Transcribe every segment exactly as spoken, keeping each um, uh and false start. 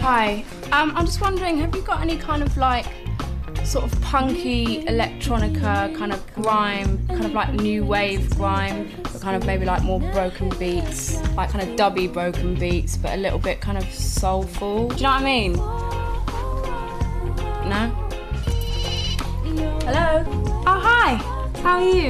Hi, um, I'm just wondering, have you got any kind of like sort of punky electronica, kind of grime, kind of like new wave grime, but kind of maybe like more broken beats, like kind of dubby broken beats, but a little bit kind of soulful. Do you know what I mean? No? Hello? Oh, hi. How are you?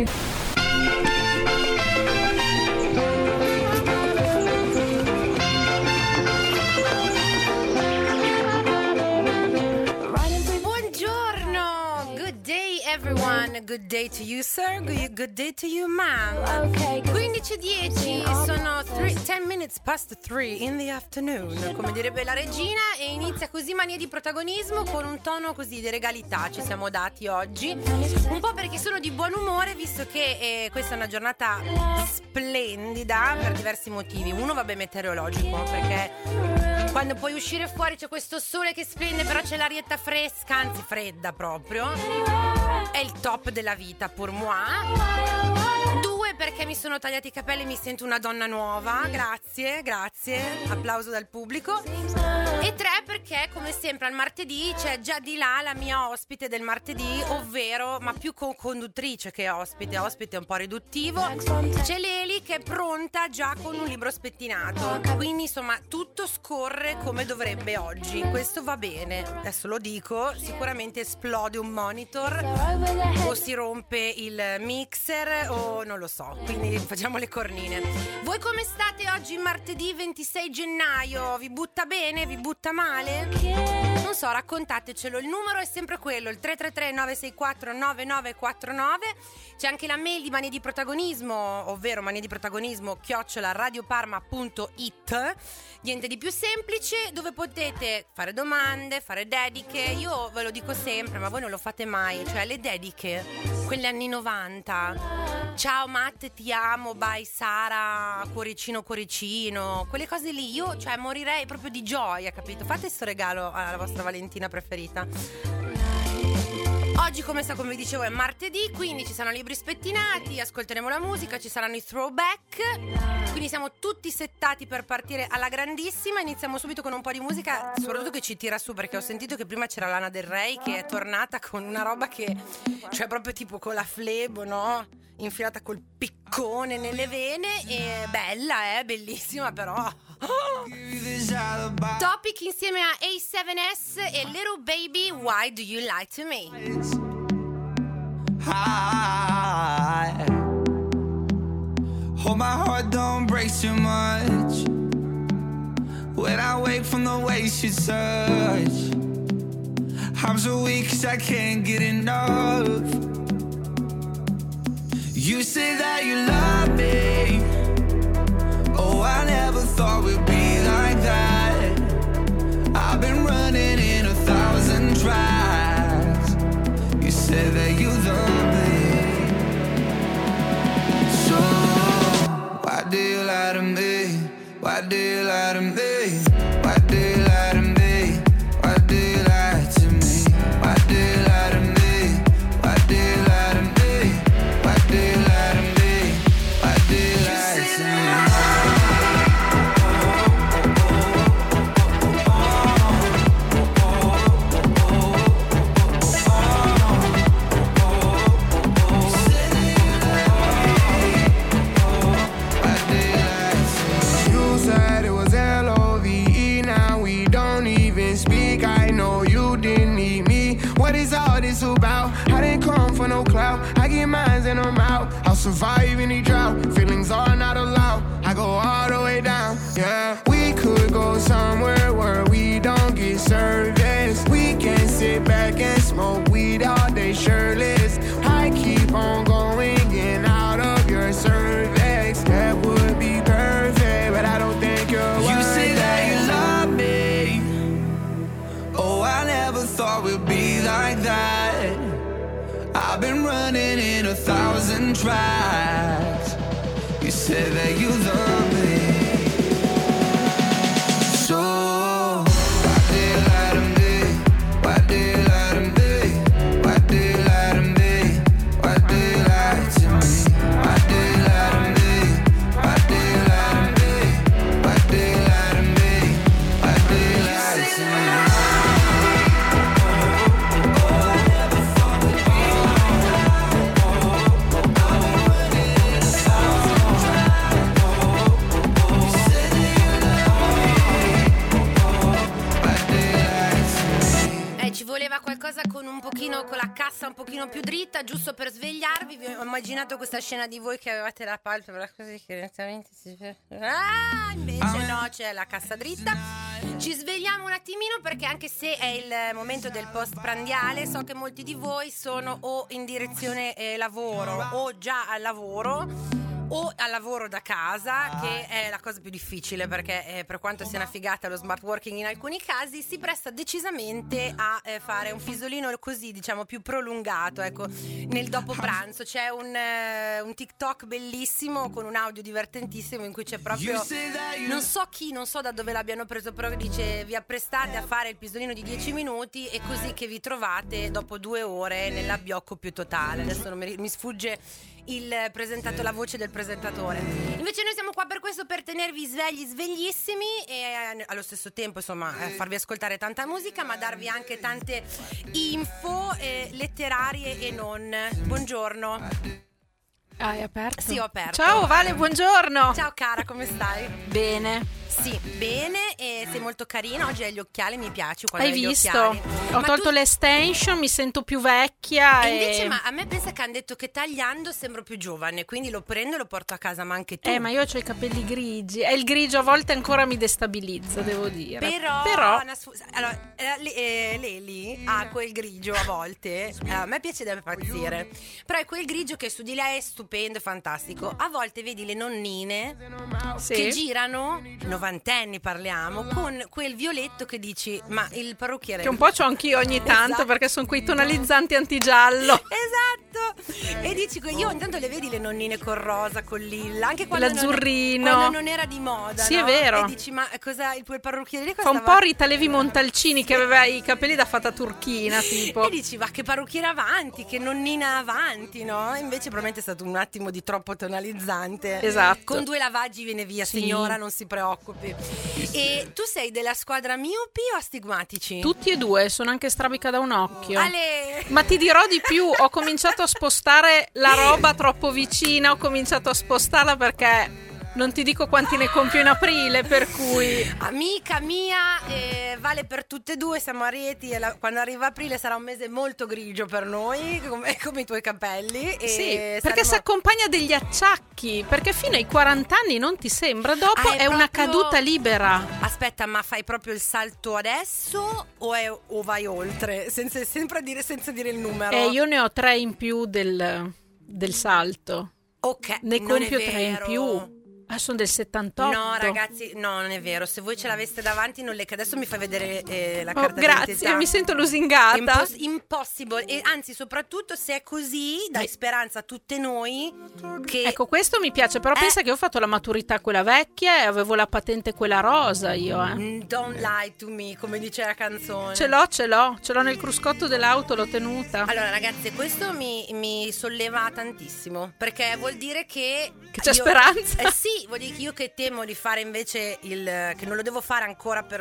Everyone, good day to you sir, good, good day to you ma'am. quindici e dieci, sono ten minutes past three in the afternoon, come direbbe la regina, e inizia così Mania di Protagonismo con un tono così di regalità. Ci siamo dati oggi, un po' perché sono di buon umore, visto che eh, questa è una giornata splendida per diversi motivi. Uno, vabbè, meteorologico, perché quando puoi uscire fuori c'è questo sole che splende, però c'è l'arietta fresca, anzi fredda proprio. È il top della vita pour moi. Due, perché mi sono tagliati i capelli e mi sento una donna nuova. Grazie, grazie. Applauso dal pubblico. E tre, perché come sempre al martedì c'è già di là la mia ospite del martedì, ovvero, ma più co-conduttrice che ospite, ospite un po' riduttivo, c'è Leli che è pronta già con un libro spettinato. Quindi insomma tutto scorre come dovrebbe oggi. Questo va bene, adesso lo dico, sicuramente esplode un monitor o si rompe il mixer o non lo so, quindi facciamo le cornine. Voi come state oggi martedì ventisei gennaio? Vi butta bene? Vi butta male? Non so, raccontatecelo. Il numero è sempre quello, il tre tre tre nove sei quattro nove nove quattro nove. C'è anche la mail di Mania di Protagonismo, ovvero mania di protagonismo chiocciola radioparma punto it. Niente di più semplice, dove potete fare domande, fare dediche. Io ve lo dico sempre, ma voi non lo fate mai, cioè le dediche, quelle anni novanta. Ciao Matt, ti amo, bye Sara, cuoricino cuoricino, quelle cose lì. Io, cioè, morirei proprio di gioia, capito? Fate sto regalo alla vostra Valentina preferita. Oggi, come sa, come vi dicevo, è martedì, quindi ci saranno libri spettinati, ascolteremo la musica, ci saranno i throwback, quindi siamo tutti settati per partire alla grandissima. Iniziamo subito con un po' di musica, soprattutto che ci tira su, perché ho sentito che prima c'era Lana Del Rey che è tornata con una roba che, cioè proprio tipo con la flebo, no? Infilata col piccone nelle vene, e bella, eh, bellissima però. Topic insieme a A seven S e Little Baby, Why Do You Lie To Me? I hope my heart don't break too much when I wake from the way she touch. I'm so weak 'cause I can't get enough. You say that you love me, oh, I never thought we'd be like that. I've been running in a thousand tries. You said that you love me, so why do you lie to me? Why do you lie to me? Why do you lie to me? Why do you lie to me? Why do you lie to me? Why do you lie to me? Why do you lie to me? Why do you lie to me? About I didn't come for no clout. I get mines and I'm out. I'll survive any drought. Feelings are not allowed. I go all the way down. Yeah, we could go somewhere where we don't get service. We can sit back and smoke weed all day shirtless. I keep on going in out of your cervix. That would be perfect, but I don't think you're You worth say that it. you love me. Oh, I never thought we'd be like that. I've been running in a thousand tries. You said that you love me. So why do you lie to me? Why do you lie to me? Why do you lie to me? Why do you lie to me? Why do you lie to me? Why do you lie to me? Why do you lie to me? Why do you lie to me? Qualcosa con un pochino, con la cassa un pochino più dritta, giusto per svegliarvi. Vi ho immaginato questa scena di voi che avevate la palpebra così che direttamente si... Ah, invece no, c'è la cassa dritta. Ci svegliamo un attimino perché anche se è il momento del post prandiale, so che molti di voi sono o in direzione eh, lavoro o già al lavoro o al lavoro da casa, che è la cosa più difficile perché eh, per quanto sia una figata lo smart working in alcuni casi, si presta decisamente a eh, fare un fisolino così, diciamo, più prolungato, ecco, nel dopo pranzo. C'è un, eh, un TikTok bellissimo con un audio divertentissimo in cui c'è proprio, non so chi, non so da dove l'abbiano preso, però dice: vi apprestate a fare il pisolino di dieci minuti e così che vi trovate dopo due ore nell'abbiocco più totale. Adesso non mi, mi sfugge il presentato, la voce del presentatore. Invece noi siamo qua per questo, per tenervi svegli, sveglissimi e allo stesso tempo, insomma, farvi ascoltare tanta musica, ma darvi anche tante info eh, letterarie e non. Buongiorno. Hai aperto? Sì, ho aperto. Ciao Vale, buongiorno. Ciao cara, come stai? Bene. Sì, bene, e sei molto carina. Oggi hai gli occhiali, mi piace quando Hai hai gli visto? occhiali. Ho Ma tolto tu... l'extension, mi sento più vecchia. E e invece, ma a me pensa che hanno detto che tagliando sembro più giovane, quindi lo prendo e lo porto a casa, ma anche tu. Eh, ma io ho i capelli grigi e il grigio a volte ancora mi destabilizza, devo dire. Però, Però... una sfu- allora, eh, le- eh, Leli ha quel grigio a volte, eh, a me piace da impazzire, però è quel grigio che su di lei è stupendo, fantastico. A volte vedi le nonnine Sì. che girano, novantenni parliamo, con quel violetto che dici, ma il parrucchiere... Che un po' c'ho anch'io ogni tanto, Esatto. perché sono quei tonalizzanti antigiallo. Esatto. E dici, io intanto le vedi le nonnine col rosa, col lilla, anche quando L'azzurrino. non, quando non era di moda, Sì, no? è vero. E dici, ma cosa il quel parrucchiere di Fa un po' Rita Levi Montalcini, che aveva i capelli da fata turchina, tipo. E dici, ma che parrucchiere avanti, che nonnina avanti, no? Invece probabilmente è stato un attimo di troppo tonalizzante. Esatto. Con due lavaggi viene via, Sì. signora, non si preoccupi. E tu sei della squadra miopi o astigmatici? Tutti e due, sono anche strabica da un occhio. Ale! Ma ti dirò di più, ho cominciato a spostare la roba troppo vicina, ho cominciato a spostarla perché non ti dico quanti ne compio in aprile, per cui... Amica mia, eh, vale per tutte e due, siamo a Rieti e la- quando arriva aprile sarà un mese molto grigio per noi, come, come i tuoi capelli. E Sì, perché saremo- si accompagna degli acciacchi, perché fino ai quaranta anni non ti sembra, dopo Ah, è, è una proprio- caduta libera. Aspetta, ma fai proprio il salto adesso o, è, o vai oltre? Senza, sempre dire, senza dire il numero. E io ne ho tre in più del, del salto, Ok, ne non è compio tre in vero. più. Ah, sono del settantotto. No ragazzi, no, non è vero. Se voi ce l'aveste davanti non le... che adesso mi fai vedere eh, la Oh, carta grazie, d'identità. mi sento lusingata. Impos- impossible. E anzi, soprattutto se è così, dai Eh. speranza a tutte noi che... Ecco, questo mi piace, però Eh. pensa che ho fatto la maturità quella vecchia e avevo la patente quella rosa io, eh. Mm, Don't lie to me, come dice la canzone. Ce l'ho, ce l'ho, ce l'ho nel cruscotto dell'auto, l'ho tenuta. Allora ragazzi, questo mi, mi solleva tantissimo, perché vuol dire che Che c'è io- speranza. Eh sì, vuol dire che io che temo di fare invece il... che non lo devo fare ancora per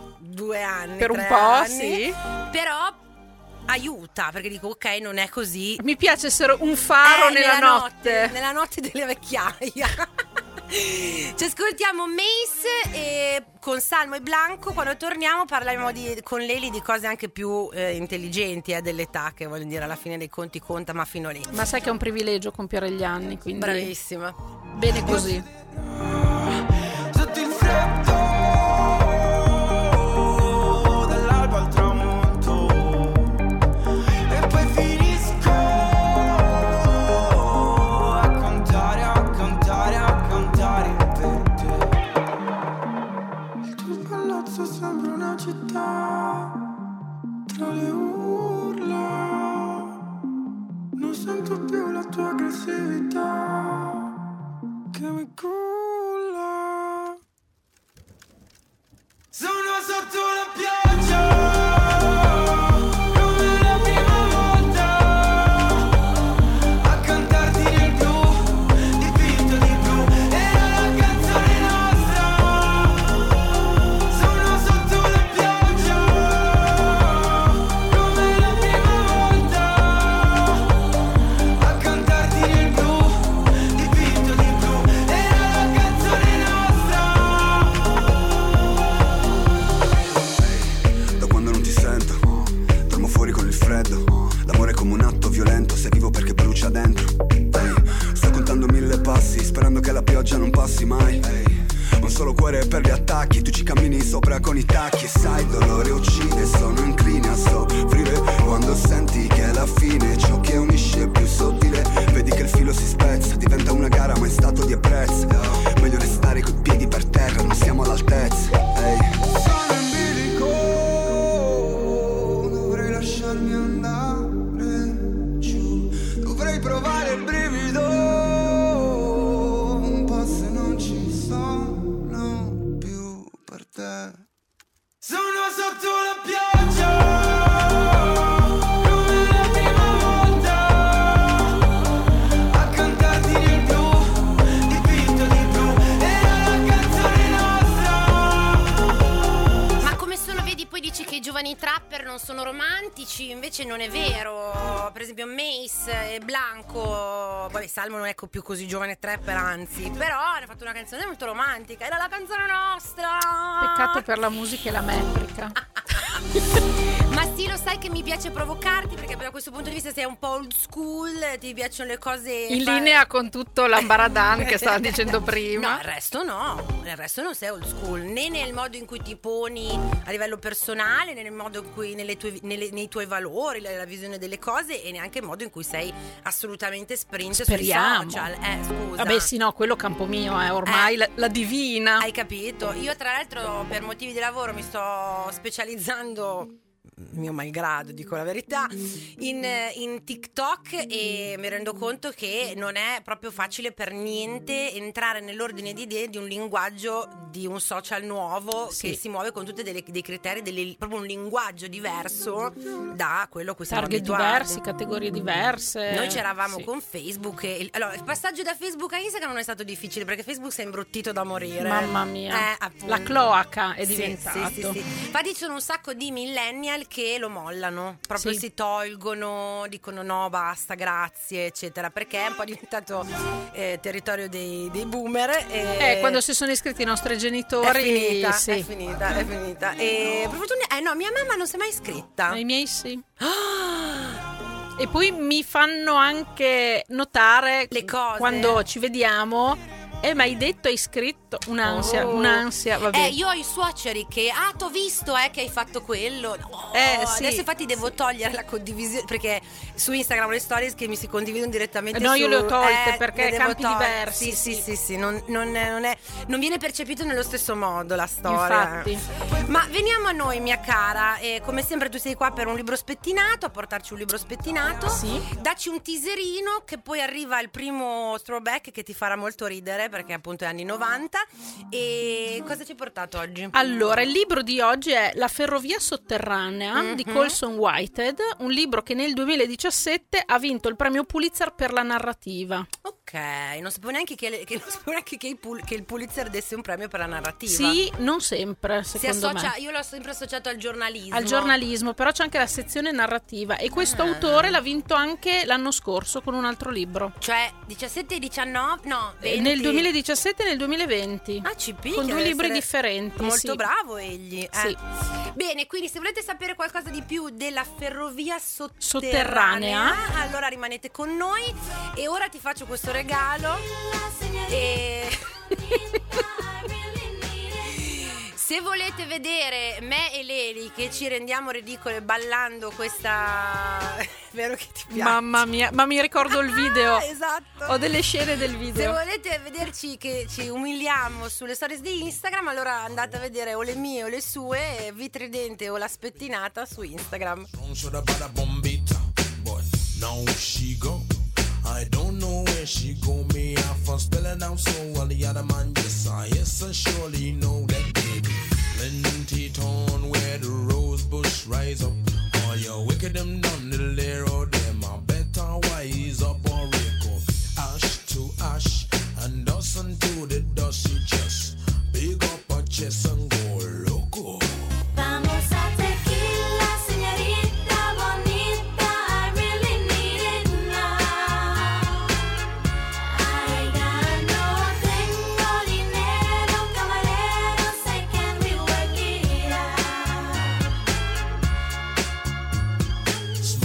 due anni, Per un tre po', anni, sì. però aiuta, perché dico ok, non è così. Mi piace essere un faro Eh, nella, notte. Nella notte delle vecchiaia. Ci ascoltiamo Mace e con Salmo e Blanco. Quando torniamo parliamo di, con Leli di cose anche più eh, intelligenti eh, dell'età, che voglio dire alla fine dei conti conta, ma fino lì. Ma sai che è un privilegio compiere gli anni, quindi Bravissima. bene così. Sotto il freddo dall'alba al tramonto e poi finisco a contare, a contare, a contare per te. Il tuo palazzo sembra una città tra le urla. Non sento più la tua aggressività che mi culla. Sono sotto la pioggia come la prima volta a cantarti nel blu, dipinto di blu, era la canzone nostra. Sono sotto la pioggia paura con i tacchi e sai il dolore uccide, sono incline a soffrire quando senti che è la fine, ciò che unisce è più sottile, vedi che il filo si spezza, diventa una gara ma è stato di apprezzo, meglio restare coi piedi per terra, non siamo all'altezza, ehi. Sono in bilico, dovrei lasciarmi andare giù, dovrei provare il brivido, un po' se non ci sono più per te. Sono sotto la pioggia come la prima volta, a cantarti di più, dipinto di blu, era la canzone nostra. Ma come sono, vedi, poi dici che i giovani trapper non sono romantici, invece non è vero. Per esempio Mace e Blanco, vabbè, Salmo non è più così giovane trapper, anzi, però hanno fatto una canzone molto romantica, era la canzone nostra. Peccato per la musica e la metrica. Ma sì, lo sai che mi piace provocarti, perché da questo punto di vista sei un po' old school, ti piacciono le cose in linea con tutto l'ambaradan che stava dicendo prima. No, il resto no, il resto non sei old school, né nel modo in cui ti poni a livello personale, né nel modo in cui nelle tue, nelle, nei tuoi valori, la, la visione delle cose, e neanche il modo in cui sei assolutamente sprint. Speriamo. Sui social. Eh, scusa. Vabbè, sì, no, quello campo mio è ormai Eh. la, la divina. Hai capito? Io tra l'altro per motivi di lavoro mi sto specializzando, mio malgrado, dico la verità, in, in TikTok, e mi rendo conto che non è proprio facile per niente entrare nell'ordine di idee di un linguaggio di un social nuovo, sì, che si muove con tutti dei criteri, delle, proprio un linguaggio diverso da quello a cui siamo Target abituati. diversi, categorie diverse. Noi c'eravamo sì. con Facebook e, allora, il passaggio da Facebook a Instagram non è stato difficile, perché Facebook si è imbruttito da morire. Mamma mia, Eh, appunto. la cloaca è Sì, diventato. sì, sì, sì. Infatti ci sono un sacco di millennial che lo mollano, proprio Sì. si tolgono, dicono no, basta, grazie, eccetera, perché è un po' diventato eh, territorio dei, dei boomer. E Eh, quando si sono iscritti i nostri genitori, è finita, sì. è finita, è finita. E per fortuna, eh no, mia mamma non si è mai iscritta. I miei sì. Ah! E poi mi fanno anche notare Le cose. quando ci vediamo. Eh, ma hai detto, hai scritto un'ansia, Oh. un'ansia, vabbè. Eh, io ho i suoceri che, ah, t'ho visto, eh, che hai fatto quello. No, Eh, sì, adesso infatti devo sì. togliere la condivisione, perché su Instagram ho le stories che mi si condividono direttamente No, su, io le ho tolte, eh, perché le devo campi togliere. diversi, Sì, sì, sì. sì, sì, non, non, è- non è, non viene percepito nello stesso modo la storia. Infatti. Ma veniamo a noi, mia cara, e come sempre tu sei qua per un libro spettinato, a portarci un libro spettinato. Sì. Dacci un teaserino, che poi arriva il primo throwback che ti farà molto ridere, perché appunto è anni novanta. E cosa ci hai portato oggi? Allora, il libro di oggi è La ferrovia sotterranea Mhm. di Colson Whitehead, un libro che nel duemiladiciassette ha vinto il premio Pulitzer per la narrativa. Ok, non sapevo neanche che, le- che, non sapevo neanche che, il Pul- che il Pulitzer desse un premio per la narrativa. Sì, non sempre, si secondo associa, me. io l'ho sempre associato al giornalismo. Al giornalismo, però c'è anche la sezione narrativa, e questo Ah. autore l'ha vinto anche l'anno scorso con un altro libro. Cioè diciassette e diciannove, no, Eh, venti. Nel duemiladiciassette e nel duemilaventi. Ah, ci picchia, con due deve libri essere differenti. Molto sì. bravo egli. eh. Sì. Bene, quindi se volete sapere qualcosa di più della ferrovia sotterranea, Sotterranea. allora rimanete con noi. E ora ti faccio questo regalo. E se volete vedere me e Leli che ci rendiamo ridicole ballando questa, vero che ti piace? Mamma mia, ma mi ricordo il video. Ah, esatto. Ho delle scene del Se video. volete vederci che ci umiliamo sulle stories di Instagram, allora andate a vedere o le mie o le sue, Vitridente o La Spettinata su Instagram. Don't show the bada bombita, but now she go. I don't know where she go. Me off and spell it down so while the other man yes I yes I surely know that baby. Plenty town where the rose bush rise up. All your wicked them done little there or them. I better wise up or wake up. Ash to ash and dust unto the dust. You just big up a chest and go loco. Vamos a tequila, señorita bonita. I really need it now. I got no tengo dinero, camarero. Say can we work it out?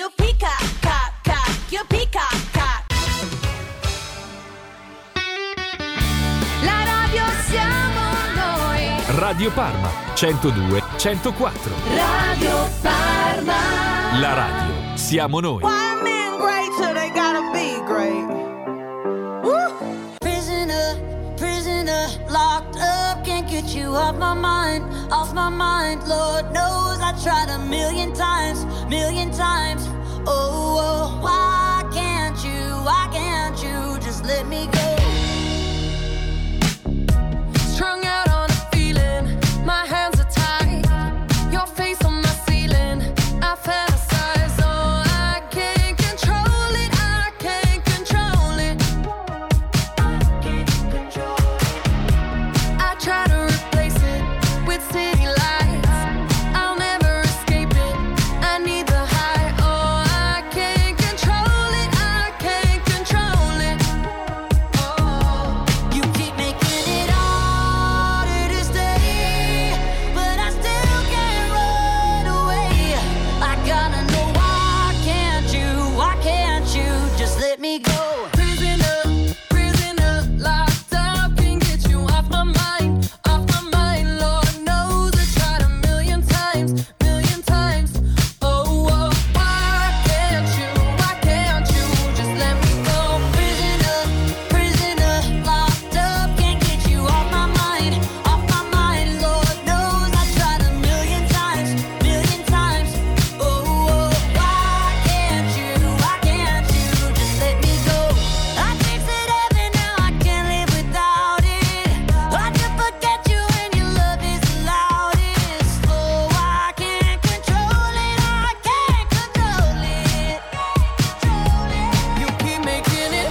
You peacock, cock, cock, you peacock, cock. La radio siamo noi. Radio Parma centodue centoquattro. Radio Parma. La radio siamo noi. Why men great till they gotta be great? Woo! Prisoner, prisoner, locked up, can't get you off my mind, off my mind. Lord knows I tried a million times, million times. Oh, oh, why can't you, why can't you just let me go? Strung out on a feeling, my hands are tied. Your face on my ceiling, I fantasize. Oh, I can't control it, I can't control it. I can't control it. I try to replace it with city lights. I'll never escape it, I need the high. Oh, I can't control it, I can't control it. Oh, You keep making it harder to stay, but I still can't run away. I gotta know why can't you, why can't you just let me go? prisoner, prisoner, locked up, can't get you off my mind, off my mind. Lord knows I tried a million times, million times. Oh, oh, why can't you, why can't you just let me go? Prisoner, prisoner, locked up, can't get you off my mind, off my mind. Lord knows I tried a million times, million times. Oh, oh, why can't you, why can't you just let me go? I tasted heaven, now I can't live without it. Hard to forget you when your love is the loudest. Oh, I can't control it, I can't control it. You keep making it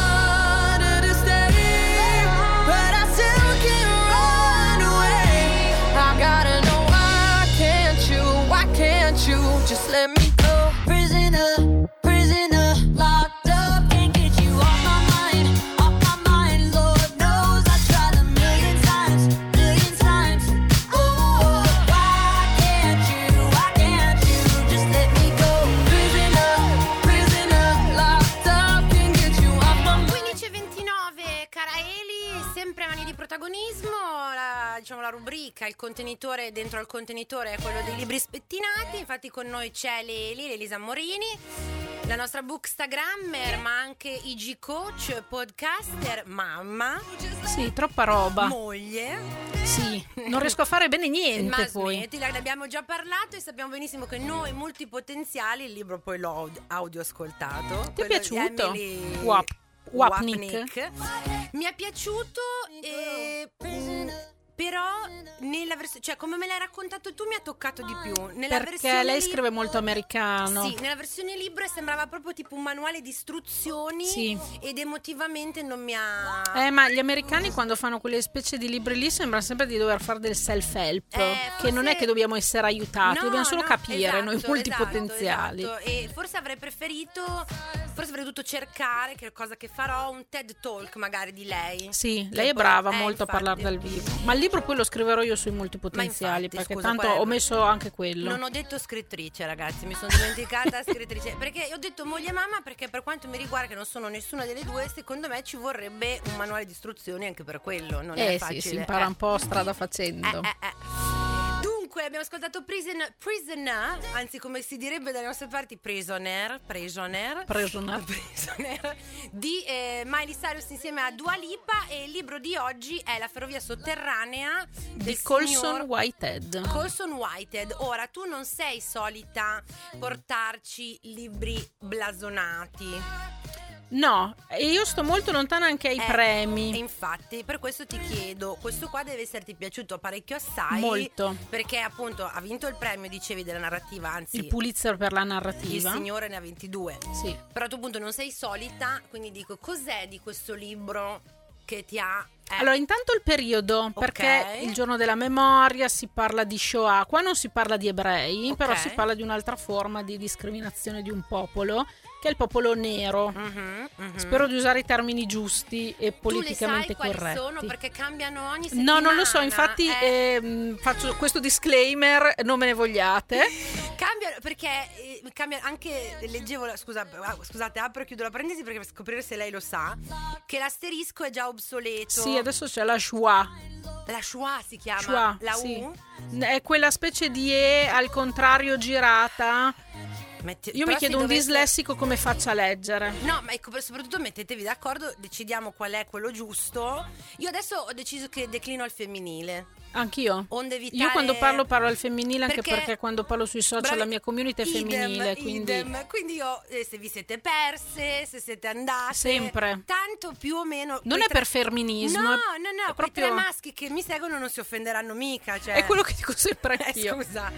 harder to stay, but I still can't run away. I gotta know why can't you, why can't you just let me go? Prisoner, prisoner, locked up, can't get you off my mind, off my mind. Lord knows I tried a million times, million times. Oh, why can't you, why can't you just let me go? Prisoner, prisoner, locked up, can't get you off my mind. quindici e ventinove, cara Eli, sempre a mani di protagonismo, la, diciamo la rubrica, il contenitore dentro al contenitore è quello dei libri spettinati. Infatti con noi c'è Leli, Elisa Morini, la nostra bookstagrammer, ma anche I G coach, podcaster, mamma, Sì, troppa roba. moglie. Sì, non riesco a fare bene niente Ma poi. smettila, ne abbiamo già parlato e sappiamo benissimo che noi multipotenziali, il libro poi l'ho aud- audio ascoltato. Ti è quello di piaciuto? Emily Wap- Wapnick. Wapnick. Mi è piaciuto, eh, mm, però nella versione, cioè come me l'hai raccontato tu mi ha toccato di più. Nella Perché versione lei lib- scrive molto americano. Sì, nella versione libro sembrava proprio tipo un manuale di istruzioni, Sì. ed emotivamente non mi ha... Eh, ma gli americani quando fanno quelle specie di libri lì sembra sempre di dover fare del self-help, Eh, che non è forse- che dobbiamo essere aiutati, No, dobbiamo solo no, capire esatto, noi multipotenziali. esatto, esatto. E forse avrei preferito, forse avrei dovuto cercare, che è cosa che farò, un TED Talk magari di lei. Sì, Che lei è poi- brava eh, molto a infatti. parlare dal vivo. Ma il libro poi lo scriverò io sui multipotenziali, infatti, perché scusa, tanto qual è? ho messo anche quello. Non ho detto scrittrice, ragazzi, mi sono dimenticata scrittrice. Perché ho detto moglie e mamma, perché per quanto mi riguarda, che non sono nessuna delle due, secondo me ci vorrebbe un manuale di istruzioni anche per quello. Non è Eh facile. sì, si impara eh. un po' strada facendo. Eh, eh, eh. Dunque abbiamo ascoltato Prison, Prisoner, anzi come si direbbe dalle nostre parti Prisoner, Prisoner, Prisoner. Prisoner di eh, Miley Cyrus insieme a Dua Lipa, e il libro di oggi è La ferrovia sotterranea Di del Colson signor Whitehead. Colson Whitehead. Ora tu non sei solita portarci libri blasonati. No, e io sto molto lontana anche ai Eh, premi. E infatti per questo ti chiedo, questo qua deve esserti piaciuto parecchio assai. Molto. Perché appunto ha vinto il premio, dicevi, della narrativa, anzi Il Pulitzer per la il narrativa. signore ne ha ventidue. Sì. Però tu appunto non sei solita, quindi dico, cos'è di questo libro che ti ha... eh, Allora, intanto il periodo, perché il giorno della memoria si parla di Shoah. Qua non si parla di ebrei, Ok. però si parla di un'altra forma di discriminazione di un popolo, che è il popolo nero. mhm, mhm. Spero di usare i termini giusti e Tu politicamente le sai quali corretti. sono? Perché cambiano ogni settimana. No, non lo so, infatti eh. ehm, faccio questo disclaimer, non me ne vogliate. Cambiano perché eh, cambia anche, leggevo la, scusa, ah, scusate, apro e chiudo la parentesi perché per scoprire se lei lo sa che l'asterisco è già obsoleto. Sì, adesso c'è la schwa. La schwa si chiama? Schwa, la sì. U? È quella specie di E al contrario girata. Metti- Io mi però chiedo se un dovesse- dislessico come faccia a leggere. No, ma ecco, soprattutto mettetevi d'accordo, decidiamo qual è quello giusto. Io adesso ho deciso che declino al femminile. Anch'io. Onde evitare... Io quando parlo parlo al femminile, anche perché, Perché- quando parlo sui social Bravi- la mia community è idem, femminile, quindi idem. Quindi io, eh, se vi siete perse, se siete andate, Sempre. tanto più o meno. non quei è tre- per femminismo, No, è- no, no, è quei proprio tre maschi che mi seguono non si offenderanno mica. Cioè... è quello che dico sempre Eh, io. scusa.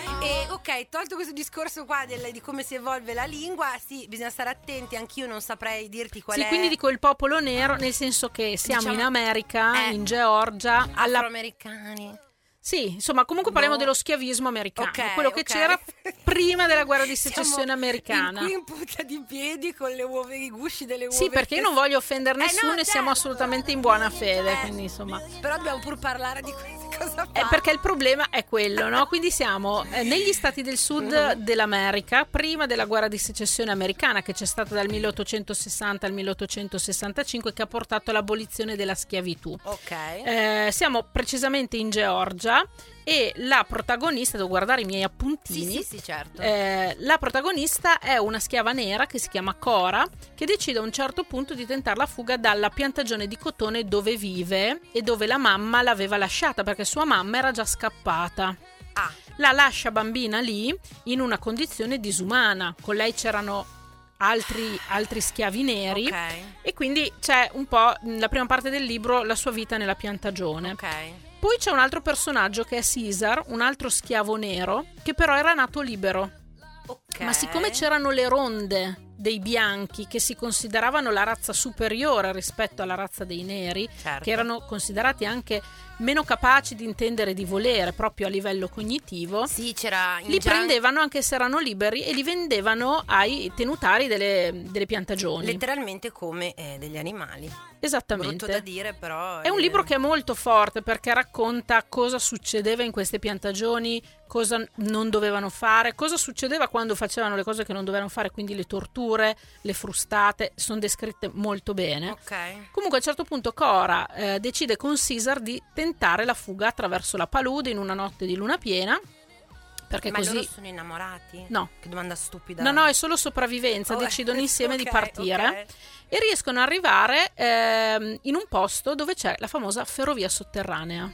E ok, tolto questo discorso qua del- di come si evolve la lingua, sì, bisogna stare attenti, anch'io non saprei dirti qual Sì, è. quindi dico il popolo nero, nel senso che siamo Diciamo- in America, Eh. in Georgia, alla afroamericani. Sì, insomma, comunque parliamo No. dello schiavismo americano, Ok, quello che ok. c'era prima della guerra di Siamo secessione americana. Qui in punta di piedi con le uova, i gusci delle uova. Sì, perché io non voglio offendere Eh, no, nessuno e siamo certo. assolutamente in buona fede, Eh, quindi insomma. Però dobbiamo pur parlare di queste cosa Eh, fa. perché il problema è quello, no? Quindi siamo eh, negli stati del sud dell'America, prima della guerra di secessione americana, che c'è stata dal milleottocentosessanta al milleottocentosessantacinque, che ha portato all'abolizione della schiavitù. Ok. Eh, siamo precisamente in Georgia e la protagonista, devo guardare i miei appuntini. Sì, sì, sì, certo. Eh, la protagonista è una schiava nera che si chiama Cora, che decide a un certo punto di tentare la fuga dalla piantagione di cotone dove vive e dove la mamma l'aveva lasciata, perché sua mamma era già scappata. Ah. La lascia bambina lì in una condizione disumana. Con lei c'erano altri, altri schiavi neri. Ok. E quindi c'è un po' la prima parte del libro, la sua vita nella piantagione. Ok. Poi c'è un altro personaggio che è Caesar, un altro schiavo nero, che però era nato libero. Ok. Ma siccome c'erano le ronde dei bianchi che si consideravano la razza superiore rispetto alla razza dei neri, Certo. che erano considerati anche meno capaci di intendere e di volere proprio a livello cognitivo, Sì, c'era in li Gian- prendevano anche se erano liberi e li vendevano ai tenutari delle, delle piantagioni. letteralmente come eh, degli animali. Esattamente. Brutto da dire, però È un libro che è molto forte perché racconta cosa succedeva in queste piantagioni, cosa non dovevano fare, cosa succedeva quando facevano le cose che non dovevano fare, quindi le torture, le frustate, sono descritte molto bene. Ok. Comunque a un certo punto Cora eh, decide con Caesar di tentare la fuga attraverso la palude in una notte di luna piena, perché Ma così... loro sono innamorati? No. Che domanda stupida. No, no, è solo sopravvivenza, Oh, decidono insieme ok, di partire ok. e riescono ad arrivare ehm, in un posto dove c'è la famosa ferrovia sotterranea.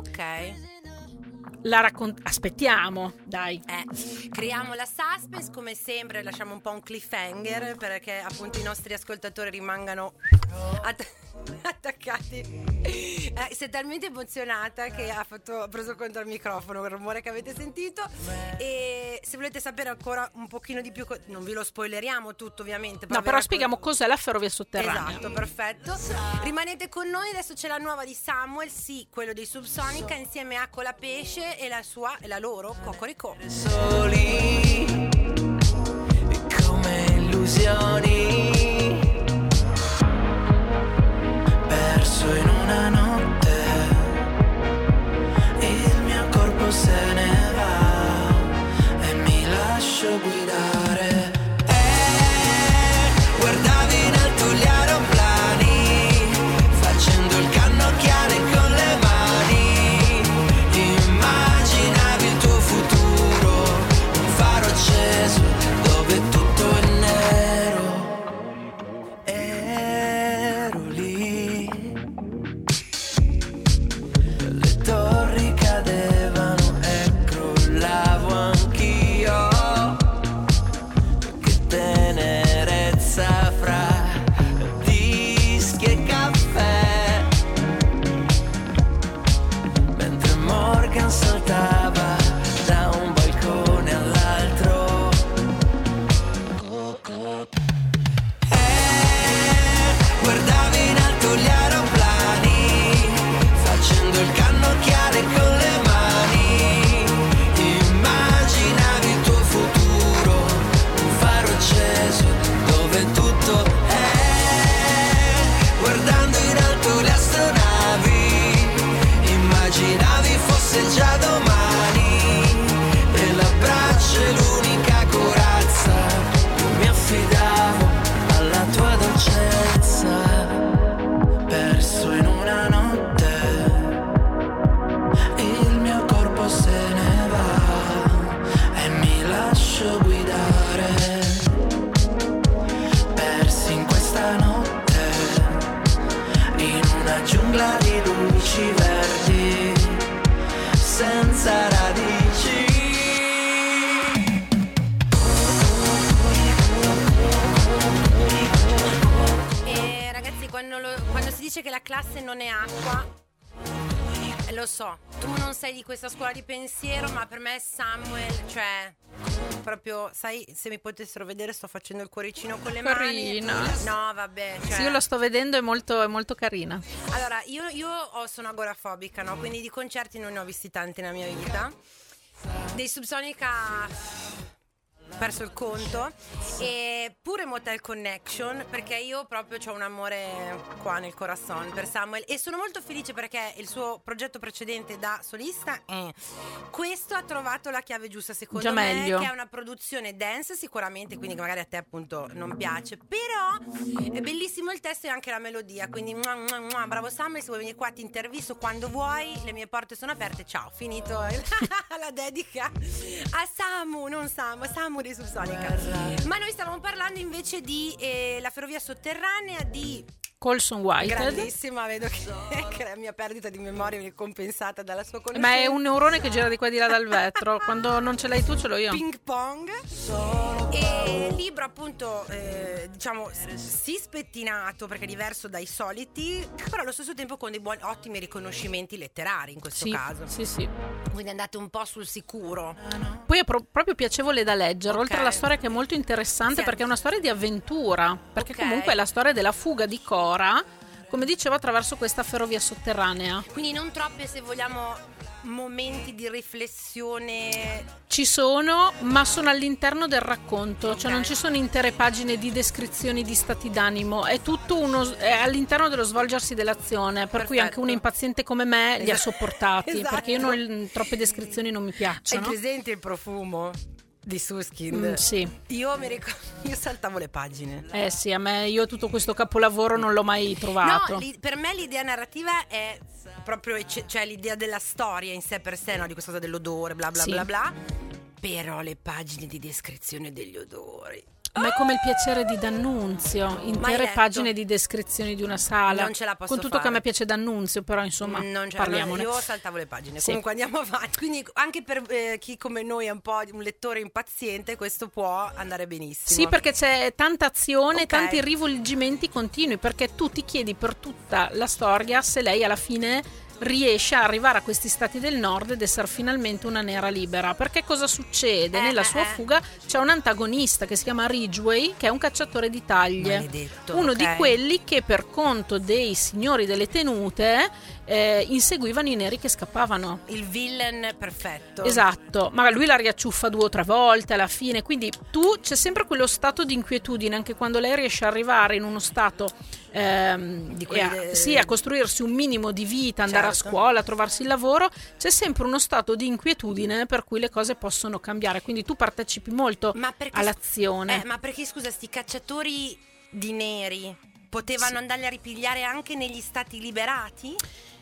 Ok. La raccont- aspettiamo, dai. Eh, creiamo la suspense come sempre, lasciamo un po' un cliffhanger perché appunto i nostri ascoltatori rimangano att- attaccati. Eh, sei talmente emozionata che ha, fatto, ha preso conto al microfono il rumore che avete sentito. E se volete sapere ancora un pochino di più, co- non vi lo spoileriamo tutto ovviamente. No, però verrà- spieghiamo cos'è la ferrovia sotterranea. Esatto, perfetto. Rimanete con noi, adesso c'è la nuova di Samuel, sì, quello dei Subsonica, insieme a Colapesce e la sua e la loro Cocorico. Soli come illusioni, perso in una notte, il mio corpo se ne va e mi lascio guidare. E guardavi in alto gli aeroplani, facendo il cannocchiale con le mani, immaginavi il tuo futuro, un faro acceso dice che la classe non è acqua. Eh, lo so, tu non sei di questa scuola di pensiero, ma per me Samuel, cioè proprio, sai, se mi potessero vedere sto facendo il cuoricino con le Carina. mani. No, vabbè, cioè. Sì, io la sto vedendo, è molto, è molto carina. Allora, io, io ho- sono agorafobica, no? Quindi di concerti non ne ho visti tanti nella mia vita. Dei Subsonica ho perso il conto. E pure Motel Connection, perché io proprio ho un amore qua nel corazon per Samuel. E sono molto felice perché il suo progetto precedente da solista, eh, questo ha trovato la chiave giusta secondo Già me, meglio. che è una produzione dance sicuramente, quindi che magari a te appunto non piace, però è bellissimo il testo e anche la melodia, quindi mua, mua, mua, bravo Samuel, se vuoi venire qua ti intervisto quando vuoi, le mie porte sono aperte, ciao, finito la dedica a Samu, non Samu, Samu di Subsonica. Ma noi stavamo parlando invece di eh, la ferrovia sotterranea di Colson Whitehead. grandissima, vedo che, che la mia perdita di memoria viene compensata dalla sua conoscenza. Ma è un neurone che gira di qua e di là dal vetro. Quando non ce l'hai tu, ce l'ho io. Ping pong. E il libro appunto eh, diciamo s- sì spettinato perché è diverso dai soliti, però allo stesso tempo con dei buoni ottimi riconoscimenti letterari in questo Sì, caso. sì, sì. Quindi andate un po' sul sicuro. Poi è pro- proprio piacevole da leggere, Ok. oltre alla storia che è molto interessante, Sì. perché è una storia di avventura, perché Ok. comunque è la storia della fuga di Cora, come dicevo, attraverso questa ferrovia sotterranea. Quindi non troppe, se vogliamo, momenti di riflessione. Ci sono, ma sono all'interno del racconto, cioè Ok. non ci sono intere pagine di descrizioni di stati d'animo, è tutto uno, è all'interno dello svolgersi dell'azione, per cui Perfetto. anche uno impaziente come me li ha Esatto. sopportati, Esatto. perché io non, troppe descrizioni non mi Hai piacciono. presente il profumo di Suskind? Mm, sì. Io mi ricordo, io saltavo le pagine. Eh sì, a me io tutto questo capolavoro non l'ho mai trovato. No, li- per me l'idea narrativa è proprio ecce- cioè l'idea della storia in sé per sé, no? Di questa cosa dell'odore, bla bla Sì. bla bla. Però le pagine di descrizione degli odori. Ma è come il piacere di D'Annunzio, intere letto? pagine di descrizioni di una sala. Non ce la posso Con tutto fare. che a me piace D'Annunzio, però insomma, Non c'è- parliamone. Io saltavo le pagine. Sì. Comunque andiamo avanti. Quindi anche per eh, chi come noi è un po' un lettore impaziente, questo può andare benissimo. Sì, perché c'è tanta azione, Ok. tanti rivolgimenti continui, perché tu ti chiedi per tutta la storia se lei alla fine riesce a arrivare a questi stati del nord ed essere finalmente una nera libera. Perché cosa succede? Eh, Nella eh, sua eh. fuga c'è un antagonista che si chiama Ridgway, che è un cacciatore di taglie. Maledetto, Uno ok. di quelli che per conto dei signori delle tenute eh, inseguivano i neri che scappavano. Il villain perfetto. Esatto, ma lui la riacciuffa due o tre volte alla fine, quindi tu c'è sempre quello stato di inquietudine anche quando lei riesce ad arrivare in uno stato ehm, Di e quelli a, de- sì, a costruirsi un minimo di vita, andare Certo. a scuola, a trovarsi il lavoro, c'è sempre uno stato di inquietudine per cui le cose possono cambiare, quindi tu partecipi molto Ma perché, all'azione. eh, ma perché scusa, sti cacciatori di neri potevano Sì. andarli a ripigliare anche negli stati liberati?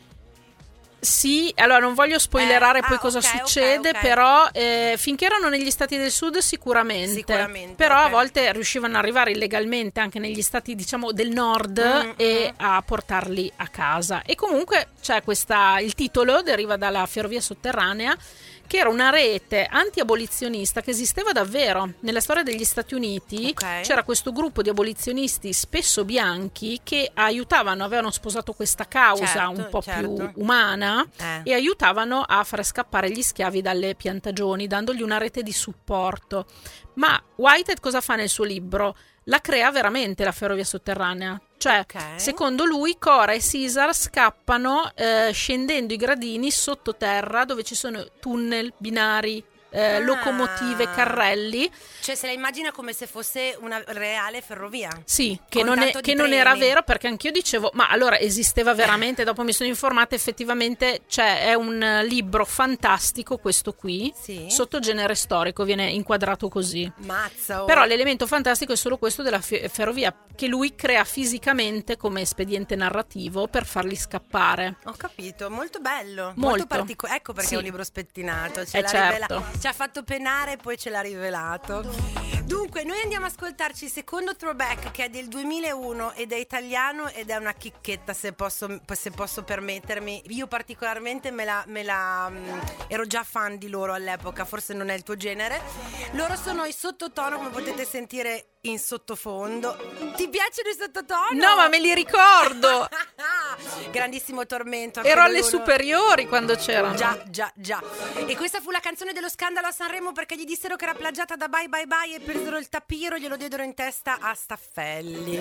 Sì, allora non voglio spoilerare Eh, poi ah, cosa ok, ok, succede, ok. però eh, finché erano negli stati del sud sicuramente, Sicuramente, però ok. a volte riuscivano ad arrivare illegalmente anche negli stati diciamo del nord Mm, e a portarli a casa. E comunque c'è questa, il titolo deriva dalla ferrovia sotterranea, che era una rete anti-abolizionista che esisteva davvero. Nella storia degli Stati Uniti Ok. c'era questo gruppo di abolizionisti spesso bianchi che aiutavano, avevano sposato questa causa Certo, un po' certo. più umana Eh. e aiutavano a fare scappare gli schiavi dalle piantagioni, dandogli una rete di supporto. Ma Whitehead cosa fa nel suo libro? La crea veramente la ferrovia sotterranea. Cioè, Ok. secondo lui, Cora e Caesar scappano eh, scendendo i gradini sottoterra dove ci sono tunnel, binari, eh, Ah. locomotive, carrelli. Cioè se la immagina come se fosse una reale ferrovia. Sì, che, Con non, è- tanto di che non treni. era vero, perché anch'io dicevo, ma allora esisteva veramente? Dopo mi sono informata, effettivamente cioè, è un eh, libro fantastico questo qui, Sì. sotto genere storico, viene inquadrato così. Mazza. oh. Però l'elemento fantastico è solo questo della fe- ferrovia, che lui crea fisicamente come espediente narrativo per farli scappare. Ho capito, molto bello, molto, Molto. particolare. Ecco perché Sì. è un libro spettinato. Ce Eh, l'ha certo. rivela- ci ha fatto penare e poi ce l'ha rivelato. Dunque, noi andiamo ad ascoltarci il secondo throwback che è del duemilauno ed è italiano ed è una chicchetta, se posso, se posso permettermi. Io particolarmente me la, me la mh, ero già fan di loro all'epoca, forse non è il tuo genere. Loro sono i Sottotono, come potete sentire in sottofondo. Ti piacciono i Sottotono? No, ma me li ricordo! grandissimo tormento. anche Ero alle loro. superiori quando c'erano. Già, già, già. E questa fu la canzone dello scandalo a Sanremo perché gli dissero che era plagiata da Bye Bye Bye e presero il tapiro e glielo diedero in testa a Staffelli.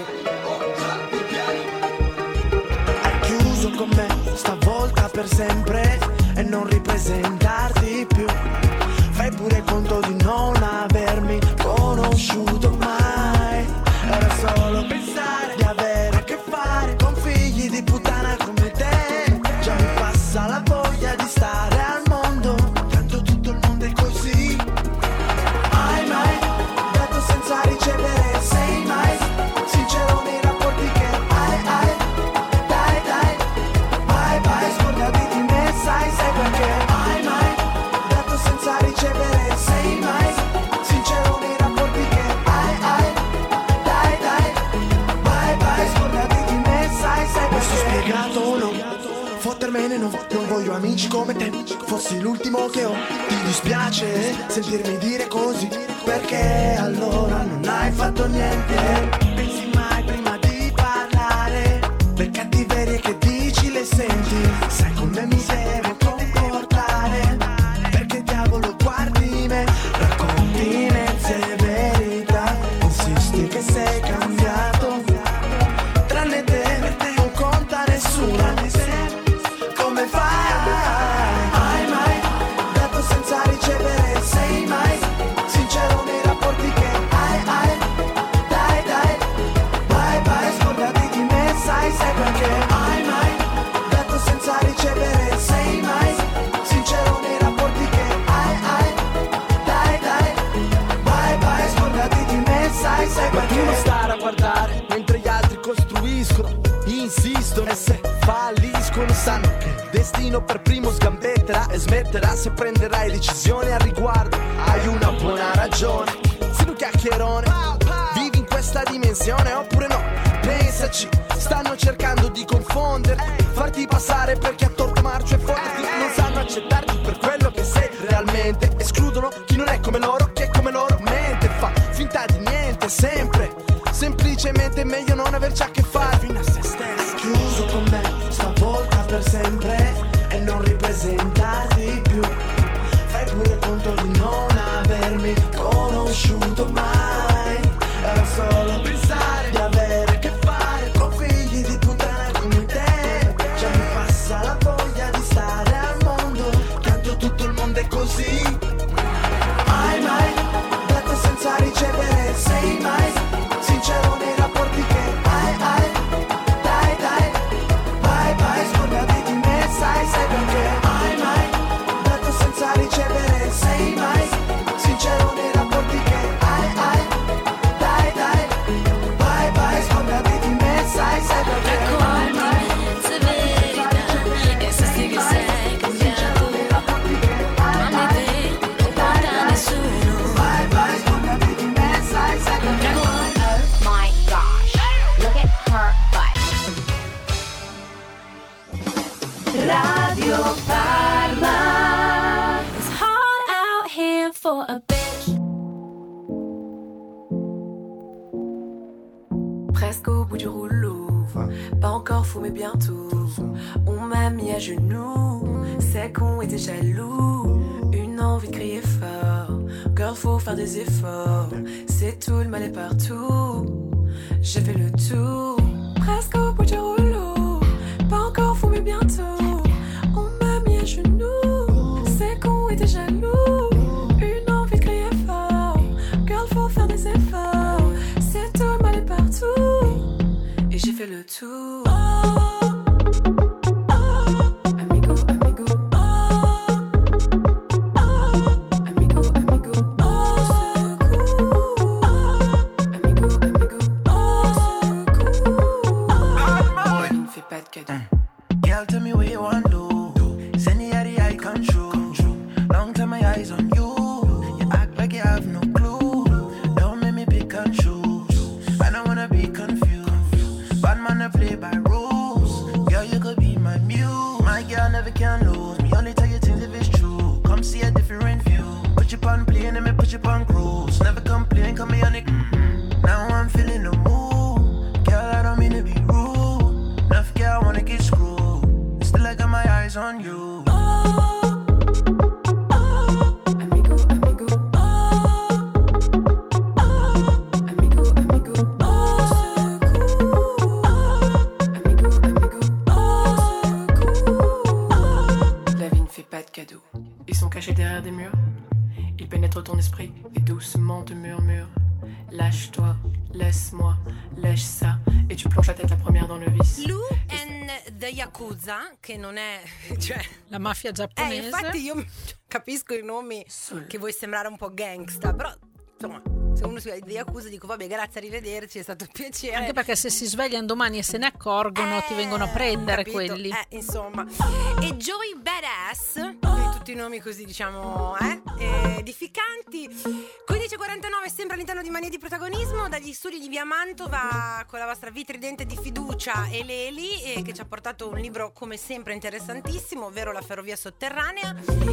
Hai chiuso con me stavolta per sempre e non ripresentarti più. Fai pure conto di non avermi conosciuto mai. Era solo pensare di avere a che fare con figli di puttana come te. Già mi passa la voglia di stare al mondo, tanto tutto il mondo è così. Hai mai dato senza ricevere? Sei mai sincero nei rapporti che hai, hai? Dai, dai, bye bye, scordati di me, sai, sai perché? Hai mai dato senza ricevere? Sei mai sincero nei rapporti che hai, hai? Dai, dai, bye bye, scordati di me, sai, sai perché? Questo spiegato o no? Fottermene no, non voglio amici come te. Fossi l'ultimo che ho. Ti dispiace sentirmi dire così, perché allora non hai fatto niente. Pensi mai prima di parlare? Le cattiverie che dici le senti. Sai come mi devo comportare, perché diavolo guardi me, racconti mezze verità, insisti che sei cambiato. Tranne te non conta nessuno. Come fai? Hai mai dato senza ricevere? Sei mai sincero nei rapporti che hai, hai? Dai, dai, bye bye, scordati di me, sai, sai perché? Hai mai dato senza ricevere? Sei mai sincero nei rapporti che hai, hai? Dai, dai, bye bye, scordati di me, sai, sai perché? Tu non stare a guardare mentre gli altri costruiscono, insistono e se falliscono sanno che il destino per primo sgambetterà e smetterà se prenderai decisioni al riguardo. Hai una buona ragione, sei un chiacchierone, vivi in questa dimensione oppure no? Pensaci, stanno cercando di confondere, farti passare per chi ha torto marcio e fonderti. Non sanno accettarti per quello che sei realmente, escludono chi non è come loro, chi è come loro mente, fa finta di niente sempre, semplicemente è meglio non averci a che fare fino a se stessi. Chiuso con me stavolta per sempre e non ripresentarti più. Fai pure conto di non avermi conosciuto mai. Era solo pensare di avere a che fare con figli di puttana come te. Già mi passa la voglia di stare al mondo, tanto tutto il mondo è così. Hai mai dato senza ricevere? Sei mai sincero nei rapporti che hai, hai? Dai, dai, bye bye, scordati di me, sai, sai perché? Hai mai dato senza ricevere? Sei mai sincero nei rapporti che hai, hai? Dai, dai, bye bye, scordati di me, sai, sai perché? Racconti mezze verità, e sai che sei cambiato. Tranne te non conta nessuno. Bye bye, scordati di me, sai, sai perché? My gosh, look at her butt. Radio Parma. It's hard out here for a bitch. Presque au bout du rouleau, pas encore fou mais bientôt. On m'a mis à genoux, c'est qu'on était jaloux. Une envie de crier fort, girl faut faire des efforts. C'est tout, le mal est partout. J'ai fait le tour, presque au bout du rouleau, pas encore fou mais bientôt. On m'a mis à genoux, c'est qu'on était jaloux. Une envie de crier fort, girl faut faire des efforts. C'est tout, le mal est partout. Et j'ai fait le tour. Amigo, amigo. Amigo, amigo. Au secours. Amigo, amigo. Au secours. Ne me fais pas de cadeau. Girl, tell me what you want to do. Send me the eye control. Long time my eyes on you. You act like you have no clue. Don't make me pick and choose. I don't wanna be confused. Bad man, I play by rules. Laisse-moi, lèche ça, et tu plonges la tête la première dans le vice. Lou and the Yakuza, che non è, cioè, la mafia giapponese. Eh, infatti io capisco i nomi che vuoi sembrare un po' gangsta, però insomma, se uno si vede Yakuza dico vabbè, grazie, arrivederci, è stato un piacere. Anche perché se si svegliano domani e se ne accorgono, eh, ti vengono a prendere capito? quelli. Eh, insomma. E Joey Badass, quindi tutti i nomi così, diciamo, eh, eh edificanti. quindici e quarantanove, sempre all'interno di Mania di Protagonismo, dagli studi di Via Mantova, con la vostra vitridente di fiducia Eleli, eh, che ci ha portato un libro come sempre interessantissimo, ovvero La ferrovia sotterranea.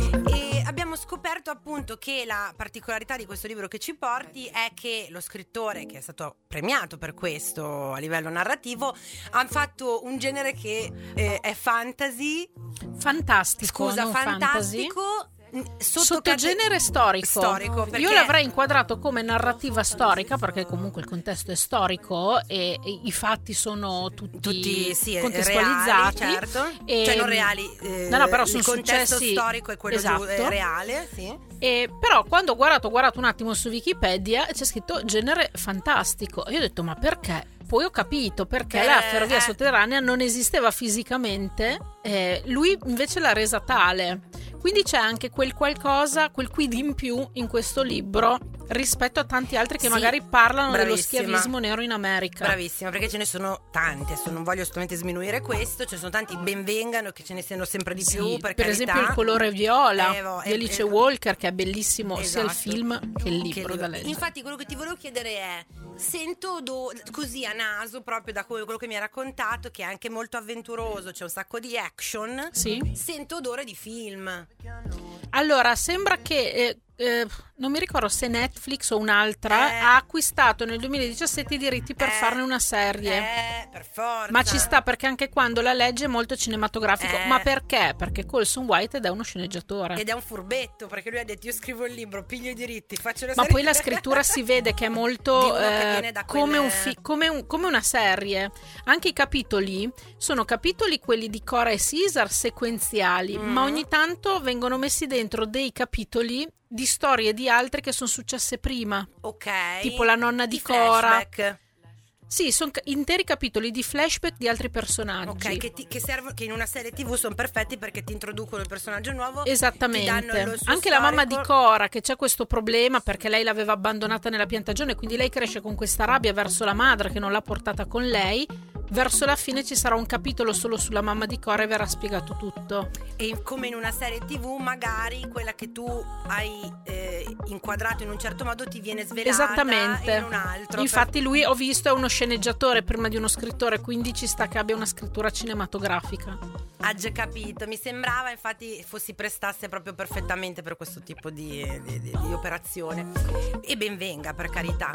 E abbiamo scoperto appunto che la particolarità di questo libro che ci porti è che lo scrittore, che è stato premiato per questo a livello narrativo, ha fatto un genere che eh, è fantasy. Fantastico. Scusa, non fantastico. Fantasy. Sotto Sottogenere storico. storico perché... Io l'avrei inquadrato come narrativa storica, perché comunque il contesto è storico e, e i fatti sono tutti, tutti sì, contestualizzati, reali, certo. E, cioè non reali, eh, no, no, però sono il contesto successi, storico è quello esatto. giù, è reale, sì. E però quando ho guardato, ho guardato un attimo su Wikipedia, c'è scritto genere fantastico. Io ho detto ma perché? Poi ho capito perché eh, la ferrovia eh. sotterranea non esisteva fisicamente, eh, lui invece l'ha resa tale. Quindi c'è anche quel qualcosa, quel quid in più in questo libro rispetto a tanti altri che sì, magari parlano bravissima. dello schiavismo nero in America. Bravissima, perché ce ne sono tanti, adesso non voglio assolutamente sminuire questo, ce ne sono tanti, benvengano, che ce ne siano sempre di Sì, più, per, per carità. esempio Il colore viola eh, vo- di eh, Alice eh, Walker, che è bellissimo esatto. sia il film che il libro Che da leggere. Infatti quello che ti volevo chiedere è, sento do- così a naso, proprio da quello che mi hai raccontato, che è anche molto avventuroso, c'è un sacco di action, sì. Sento odore di film. Allora, sembra che eh, eh, non mi ricordo se Netflix o un'altra eh. ha acquistato nel duemiladiciassette i diritti per eh. farne una serie. Eh, per forza. Ma ci sta, perché anche quando la legge è molto cinematografico. Eh. Ma perché? Perché Colson Whitehead è uno sceneggiatore. Ed è un furbetto, perché lui ha detto io scrivo il libro, piglio i diritti, faccio la Ma serie. poi la scrittura si vede che è molto Di uno che eh, viene da come, quelle- un fi- come, un- come una serie. Anche i capitoli sono capitoli, quelli di Cora e Caesar, sequenziali, Mm. ma ogni tanto vengono messi dentro dei capitoli di storie di altre che sono successe prima. Ok. Tipo la nonna di, Di Cora. flashback. Sì, sono interi capitoli di flashback di altri personaggi. Ok, che, ti, che servono, che in una serie tivù sono perfetti perché ti introducono il personaggio nuovo. ti danno Esattamente. lo suo Anche la mamma storico. di Cora, che c'è questo problema perché lei l'aveva abbandonata nella piantagione, quindi lei cresce con questa rabbia verso la madre che non l'ha portata con lei. Verso la fine ci sarà un capitolo solo sulla mamma di Cora e verrà spiegato tutto. E come in una serie tivù, magari quella che tu hai eh, inquadrato in un certo modo ti viene svelata Esattamente. in un altro. Infatti lui, ho visto, è uno sceneggiatore prima di uno scrittore, quindi ci sta che abbia una scrittura cinematografica. Ha già capito, mi sembrava infatti si prestasse proprio perfettamente per questo tipo di, di, di, di operazione. E ben venga, per carità.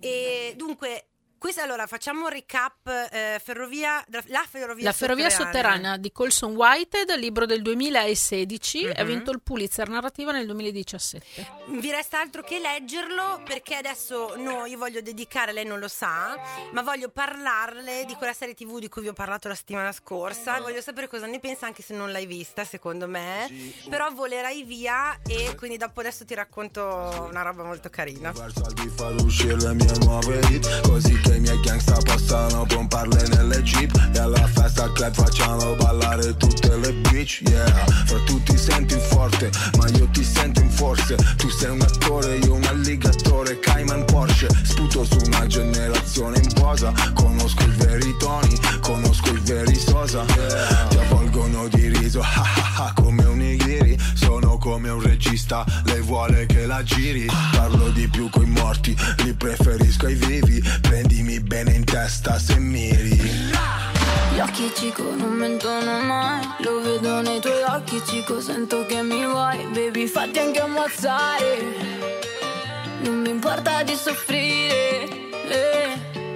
E dunque questa, allora facciamo un recap. eh, ferrovia la ferrovia La ferrovia sotterranea di Colson Whitehead, libro del duemilasedici, Mhm. ha vinto il Pulitzer narrativa nel duemiladiciassette. Vi resta altro che leggerlo, perché adesso no, io voglio dedicare, lei non lo sa, ma voglio parlarle di quella serie tivù di cui vi ho parlato la settimana scorsa. Voglio sapere cosa ne pensa, anche se non l'hai vista, secondo me. Però volerai via, e quindi dopo adesso ti racconto una roba molto carina. Di far uscire le mie nuove hit, così che i miei gangsta possano pomparle nelle jeep, e alla festa al club facciano ballare tutte le bitch, yeah. Fra tu ti senti forte, ma io ti sento in forze. Tu sei un attore, io un alligatore, Cayman Porsche. Sputo su una generazione in posa, conosco i veri toni, conosco i veri Sosa, yeah. Ti avvolgono di riso, ha ha ha, come un nigiri. Sono come un regista, lei vuole che la giri. Parlo di più coi morti, li preferisco ai vivi. Prendimi bene in testa se miri. Gli occhi Cico non mentono mai, lo vedo nei tuoi occhi Cico, sento che mi vuoi, baby fatti anche ammazzare, non mi importa di soffrire, eh.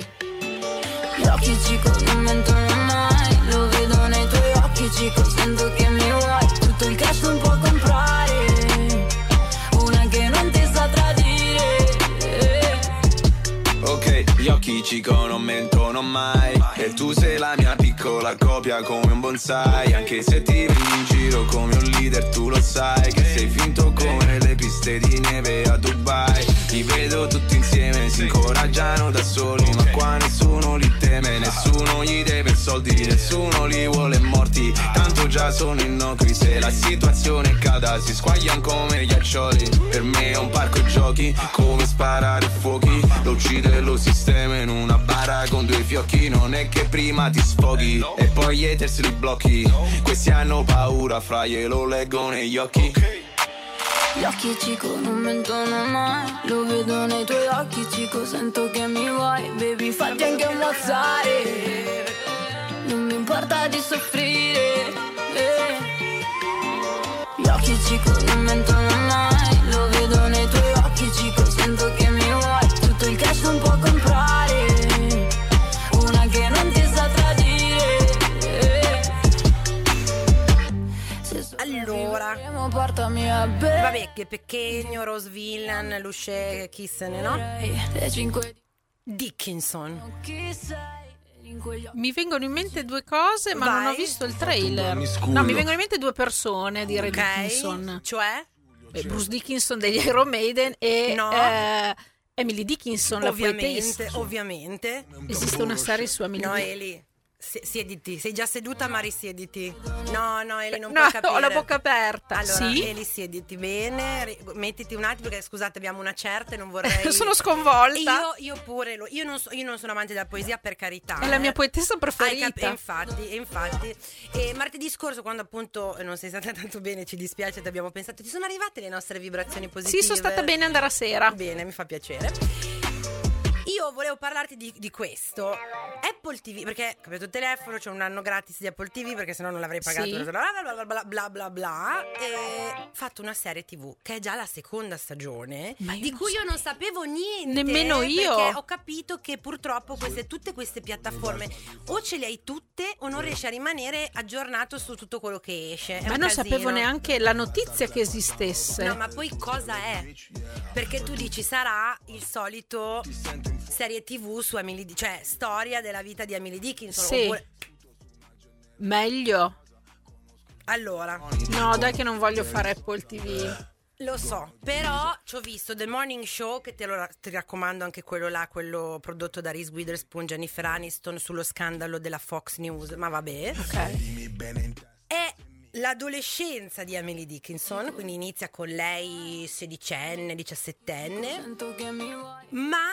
Gli occhi Cico non mentono mai, lo vedo nei tuoi occhi Cico, sento che mi vuoi, tutto il cash non può comprare una che non ti sa tradire, eh. Ok, Gli occhi cico non mentono mai. E tu sei la mia piccola copia come un bonsai. Anche se ti vedi in giro come un leader, tu lo sai che sei finto come le piste di neve a Dubai. Li vedo tutti insieme, si incoraggiano da soli, ma qua nessuno li teme, nessuno gli deve soldi, nessuno li vuole morti, tanto già sono innocui. Se la situazione cada si squagliano come ghiaccioli. Per me è un parco giochi, come sparare fuochi. Lo uccide lo sistema in una bara con due fiocchi. Non è che prima ti sfoghi e poi gli haters li blocchi. Questi hanno paura, fra glielo leggo negli occhi. Gli occhi cico non mentono mai, lo vedo nei tuoi occhi cico, sento che mi vuoi, baby fatti anche ammazzare, non mi importa di soffrire, eh. Gli occhi cico non mentono mai, lo vedo nei tuoi occhi cico, sento che mi vuoi, tutto il cash non può comprare una che non ti sa tradire, eh. Allora, portami a bere. vabbè, che Pechegno, Rose Villain, Luce Kissen, no? Dickinson. Mi vengono in mente due cose, ma Vai. non ho visto il trailer. Mi sculo. No, mi vengono in mente due persone a dire Ok, Dickinson. cioè? Eh, Bruce Dickinson degli Iron Maiden e No. eh, Emily Dickinson, la Ovviamente, poetessa. ovviamente. Esiste una serie su Emily No, Dickinson. Eli, si- siediti. Sei già seduta, ma risiediti. No, no, Eli, non No, puoi capire. ho la bocca aperta. Allora, Sì? Eli, siediti bene, ri- mettiti un attimo, perché scusate, abbiamo una certa e non vorrei... Sono sconvolta. Io, io pure, lo- io non, so- io non sono amante della poesia, per carità. È la eh. mia poetessa Hai preferita. cap- e infatti, e infatti. E martedì scorso, quando appunto non sei stata tanto bene, ci dispiace, ti abbiamo pensato, ti sono arrivate le nostre vibrazioni positive? Sì, sono stata bene andare a sera. Bene, mi fa piacere. Io volevo parlarti di, di questo Apple T V, perché capito il telefono, c'è un anno gratis di Apple T V, perché sennò non l'avrei pagato. Sì. Bla bla bla bla bla bla bla. E fatto una serie T V che è già la seconda stagione, Ma io di non cui io sapevo. non sapevo niente. Nemmeno io. Perché ho capito che purtroppo queste, tutte queste piattaforme o ce le hai tutte o non riesci a rimanere aggiornato su tutto quello che esce. È Ma un non casino. sapevo neanche la notizia che esistesse. No, ma poi cosa è? Perché tu dici sarà il solito serie T V su Emily, Di- cioè storia della vita di Emily Dickinson. Sì. Oppure... Meglio. Allora, No, dai che non voglio fare Apple T V. lo so, però ci ho visto The Morning Show, che te lo ra- ti raccomando anche quello là, quello prodotto da Reese Witherspoon, Jennifer Aniston, sullo scandalo della Fox News, ma vabbè. Ok. È l'adolescenza di Emily Dickinson, quindi inizia con lei sedicenne, diciassettenne, ma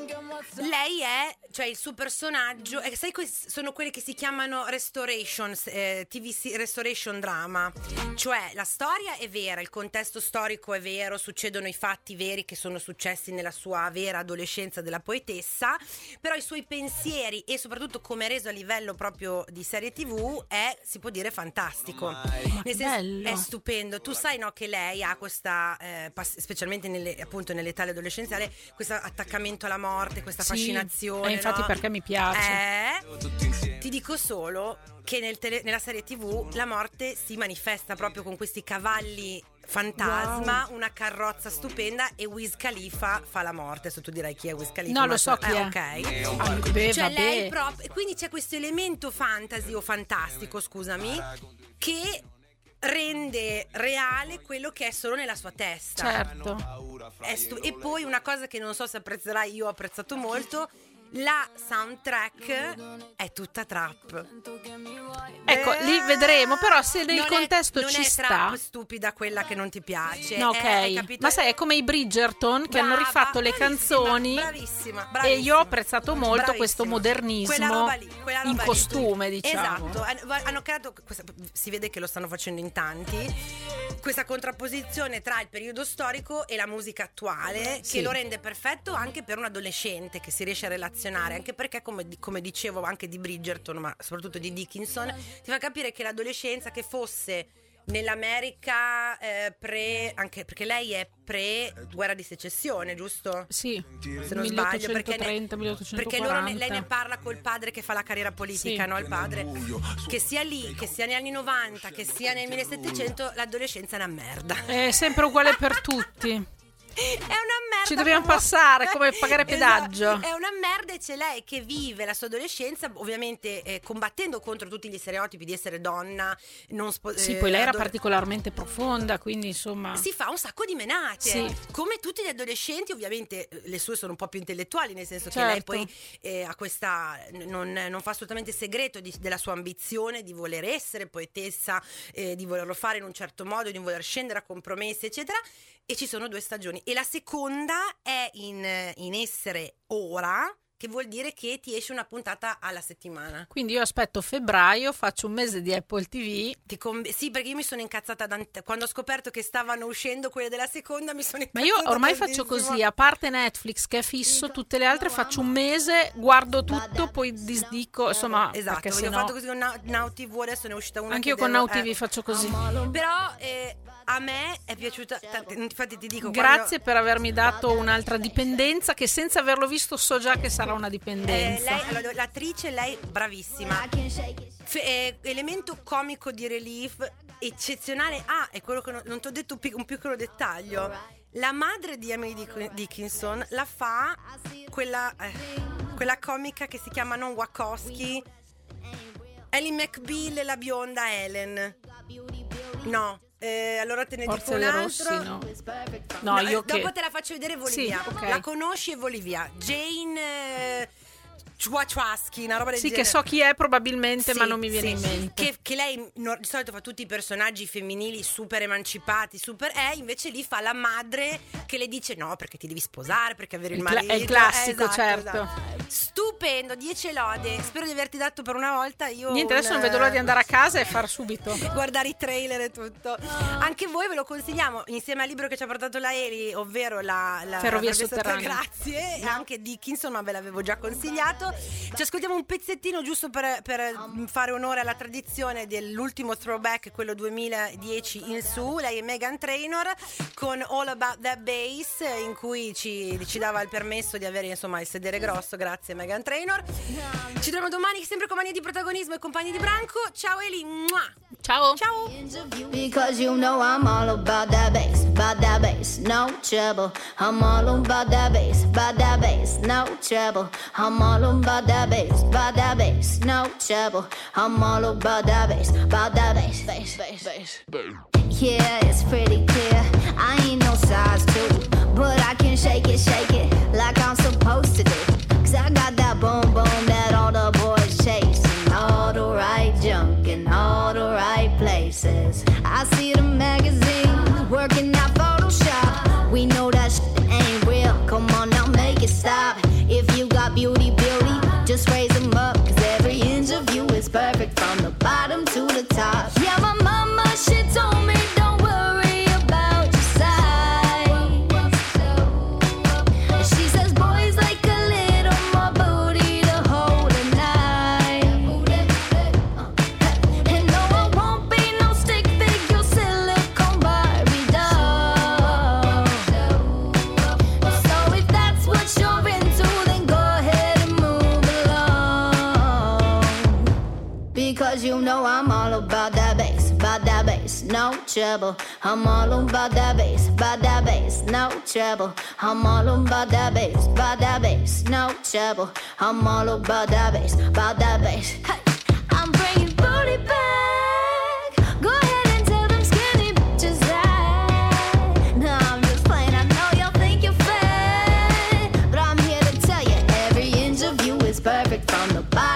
lei è, cioè il suo personaggio, eh, sai, que- sono quelle che si chiamano restoration, eh, T V C- restoration drama, cioè la storia è vera, il contesto storico è vero, succedono i fatti veri che sono successi nella sua vera adolescenza della poetessa, però i suoi pensieri e soprattutto come è reso a livello proprio di serie T V è, si può dire, fantastico. Nel senso, bello. è stupendo. Tu sai, no, che lei ha questa eh, pass- specialmente nelle, appunto nell'età adolescenziale, questo attaccamento alla morte, questa Sì, fascinazione, e infatti no? perché mi piace. Eh, ti dico solo che nel tele- nella serie T V la morte si manifesta proprio con questi cavalli fantasma, Wow. una carrozza stupenda, e Wiz Khalifa fa la morte. Se tu dirai chi è Wiz Khalifa, No, ma- lo so chi eh, è. ok. Ah, beh, Cioè vabbè. lei proprio, e quindi c'è questo elemento fantasy o fantastico, scusami, che rende reale quello che è solo nella sua testa. Certo. È stu- e poi una cosa che non so se apprezzerai, io ho apprezzato molto, la soundtrack è tutta trap. Ecco, lì vedremo, però se nel Non è- contesto non ci è sta. trap stupida quella che non ti piace. No, eh, ok. hai capito? Ma sai, è come i Bridgerton che hanno Brava, rifatto le bravissima, canzoni. bravissima, E bravissima. io ho apprezzato molto Bravissima. questo modernismo Quella roba lì, quella roba in lì. costume, diciamo. Esatto, hanno, hanno creato questa- si vede che lo stanno facendo in tanti, questa contrapposizione tra il periodo storico e la musica attuale, Sì. che lo rende perfetto anche per un adolescente che si riesce a relazionare, anche perché come, come dicevo anche di Bridgerton, ma soprattutto di Dickinson, ti fa capire che l'adolescenza, che fosse nell'America eh, pre, anche perché lei è pre guerra di secessione, giusto? Sì, Se non sbaglio, perché, milleottocentotrenta, ne, milleottocentoquaranta. perché loro ne- lei ne parla col padre che fa la carriera politica, Sì. no? Il padre, che sia lì, che sia negli anni novanta, che sia nel millesettecento, l'adolescenza è una merda. È sempre uguale per tutti. È una merda. Ci dobbiamo proprio. passare, come pagare pedaggio. Esatto. È una merda, e c'è lei che vive la sua adolescenza ovviamente eh, combattendo contro tutti gli stereotipi di essere donna, non spo- Sì, eh, poi lei era adole- particolarmente profonda, quindi insomma si fa un sacco di menate. Sì. Come tutti gli adolescenti, ovviamente eh, le sue sono un po' più intellettuali, nel senso Certo. che lei poi eh, ha questa non, non fa assolutamente segreto di- della sua ambizione di voler essere poetessa, eh, di volerlo fare in un certo modo, di non voler scendere a compromessi, eccetera. E ci sono due stagioni, e la seconda è in, in essere ora, che vuol dire che ti esce una puntata alla settimana. Quindi io aspetto febbraio, faccio un mese di Apple T V. Ti conv- sì, perché io mi sono incazzata tante- quando ho scoperto che stavano uscendo quelle della seconda, mi sono Ma incazzata io ormai faccio tantissimo. così, a parte Netflix che è fisso, tutte le altre faccio un mese, guardo tutto, poi disdico, insomma, Esatto, perché io ho sennò... fatto così con Now, Now T V, adesso ne è uscita una. Anch'io che con devo- Now T V eh. faccio così. Però eh, a me è piaciuta, t- infatti ti dico Grazie per avermi dato un'altra dipendenza che senza averlo visto so già che sarà una quando, eh, dipendenza. lei, allora, l'attrice, lei bravissima. Fe- eh, elemento comico di relief eccezionale. Ah, è quello che non, non ti ho detto un, pic- un piccolo dettaglio. La madre di Emily Dick- Dickinson la fa quella, eh, quella comica che si chiama non Wachowski, Ellie McBeal e la bionda Helen. No, eh, allora te ne Forse dico un le altro. Rossi, no. No, io eh, che... dopo te la faccio vedere, Volivia. Sì, ok. La conosci, Volivia? Jane eh, Wachowski, una roba del Sì, genere. che so chi è probabilmente, Sì, ma non mi viene sì. in mente. Che, che lei no, di solito fa tutti i personaggi femminili super emancipati, super eh, invece lì fa la madre che le dice no, perché ti devi sposare, perché avere il Il cla- marito. è il classico, Eh, esatto, certo. esatto. Stupendo, dieci lode. Spero di averti dato per una volta. Io Niente, adesso un- non vedo l'ora di andare a casa e far subito. guardare i trailer e tutto. Anche voi ve lo consigliamo insieme al libro che ci ha portato la Eli, ovvero la, la Ferrovia la sotterranea. Grazie, e anche Dickinson, ma ve l'avevo già consigliato. Ci ascoltiamo un pezzettino giusto per, per fare onore alla tradizione dell'ultimo throwback, quello duemiladieci in su. Lei è Meghan Trainor con All About That Bass, in cui ci, ci dava il permesso di avere insomma il sedere grosso. Grazie Meghan Trainor. Ci troviamo domani sempre compagni di protagonismo e compagni di branco. Ciao Eli. Mua. Ciao. Ciao. Because you know I'm all about that bass, about that bass, no trouble. I'm all about that bass, about that bass, no trouble. I'm all about that bass, about that bass, no trouble. I'm all about that bass, about that bass, bass, bass, bass. Yeah, it's pretty clear. I ain't no size two, but I can shake it, shake it like I'm supposed to do. Cause I got that boom boom that all the boys chase, and all the right junk in all the right places. I see the magazines working out Photoshop. We know that shit ain't real. Come on now, make it stop. If you got beauty, beauty, just raise them up. Cause every inch of you is perfect from the bottom to the top. Yeah, my mama, she told me don't worry about your size. She says boys like a little more booty to hold at night. And no, I won't be no stick figure silicone Barbie doll. So if that's what you're into, then go ahead and move along. Because you know I'm all about that bass, about that bass, no trouble. I'm all about that bass, about that bass, no trouble. I'm all about that bass, about that bass, no trouble. I'm all about that bass, about that bass. Hey, I'm bringing booty back. Go ahead and tell them skinny bitches that. No, I'm just playing. I know y'all think you're fat, but I'm here to tell you every inch of you is perfect from the bottom